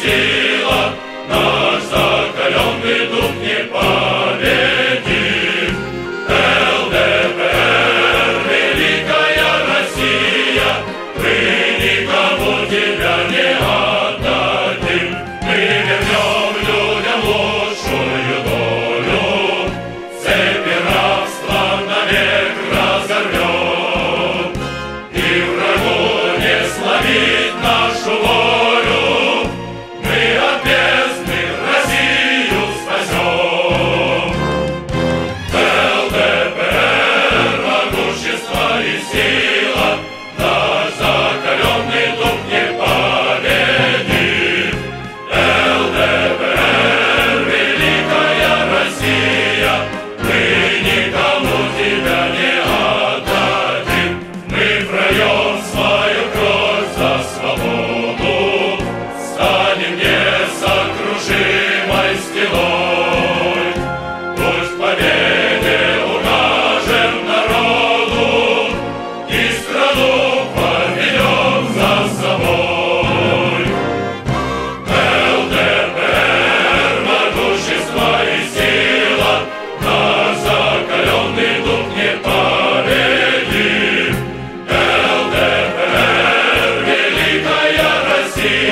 сила, наш закаленный дух непобедим. ЛДПР, великая Россия, мы никому тебя не отдадим. Мы вернем людям лучшую долю, цепи рабства навек разорвем. И врагу не сломить нашу волю, мы от бездны Россию спасем. ЛДПР, могущество и сила, наш закаленный дух непобедим. ЛДПР, великая Россия, мы никому тебя не отдадим. Мы прольем свою кровь за свободу, станем несокрушимой стеной. Пусть к победе укажем народу и страну поведем за собой. ЛДПР, могущество и сила, наш закаленный дух непобедим. ЛДПР, великая Россия,